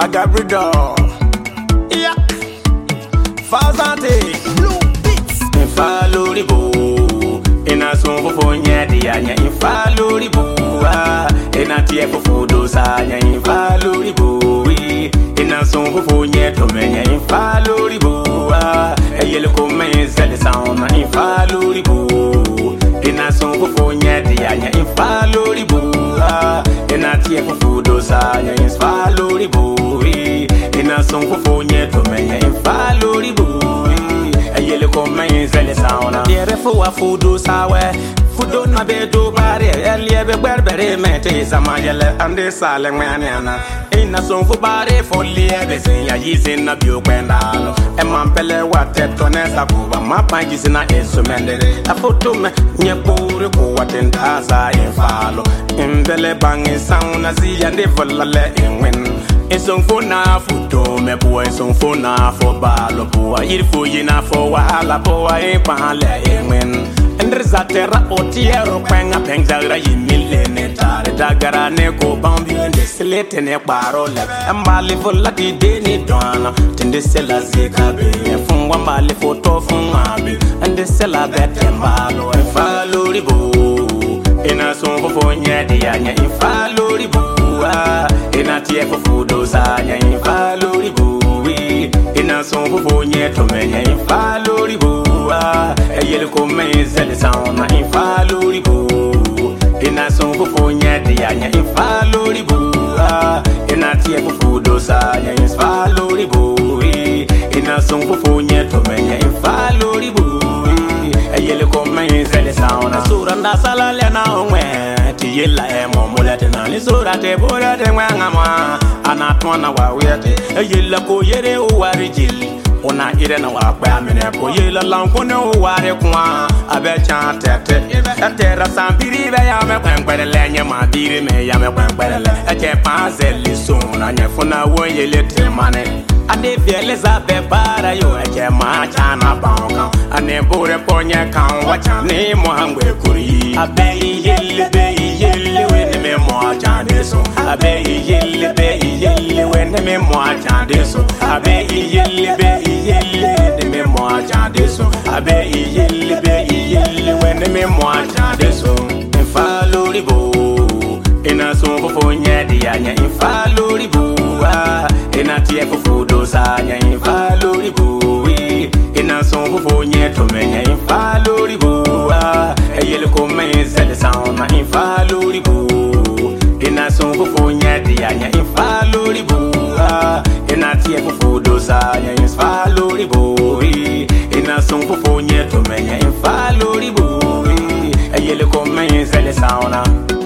Agabrido. Yeah. Fazante. Blue Beats. Infalo ribo. Ina songo fonya dianya infalo ribo. Ina tie fodo sanya infalo ribo. Ina songo fonya tomenya infalo ribo. Eyele come zele sauna infalo ribo. Ina songo fonya dianya infalo ribo. Ina tie fodo sanya infalo ribo. Ina songo fonya tomenya infalo ribo. Eyele come zele sauna. Yere fo wa fodo sawe. Fudo na be do bare elie be berbere mete samayele ande sale ngwana ina songo bare folie be sin ya yizin na bio kwendalo e mampele wate tonesa kuba mapangi sina esumendere a foto me nye pore ko watenda sa infalo imbele bangi sauna ziya de volale enwen esonfo na foto me boy esonfo na fo balo boy irfo yina fo wala boy e pale enwen Ndrizatera otiero kwenga pengzara yimilene tare dagara ne ko bambi ende selete ne parole ambali vola di deni dona tende sela zikabe fungwa mali foto fungabe ende sela bete mbalo e falo ribo ina songo fonya dianya infalo ribo ina tie fodo sanya infalo ribo ina songo fonya tomenya infalo ribo eyele come zele sauna infalo ribo ina songo fonya dianya infalo ribo ina tie fodo sanya infalo ribo ina songo fonya tomenya infalo ribo eyele come zele sauna suranda salale na onwe tiyela e momolete na ni surate borate ngama anatwana wa wete eyele ko yere o warijili ona ire na wakpa amene ko yela lanko ne o ware kwa abe cha tete tete sambiri be ya me kwenkwele nye ma biri me ya me kwenkwele eche panzeli sona nye funa wo yele temane ade fiele za be bara yo eche ma cha na banka ane bore ponye kan wacha ni mo hangwe kuri abe yele we ne me mo cha deso abe yele we ne me mo cha deso abe yele de me mo cha deso abe yele when me mo cha deso infalo ribo ina songo fonya dianya infalo ribo ina tie fodo sanya infalo ribo ina songo fonya tomenya infalo ribo eyele come zele sauna infalo ribo ina songo fonya dianya infalo ribo ina tie fodo sanya infalo ribo ina songo fonya tomenya infalo ribo eyele come zele sauna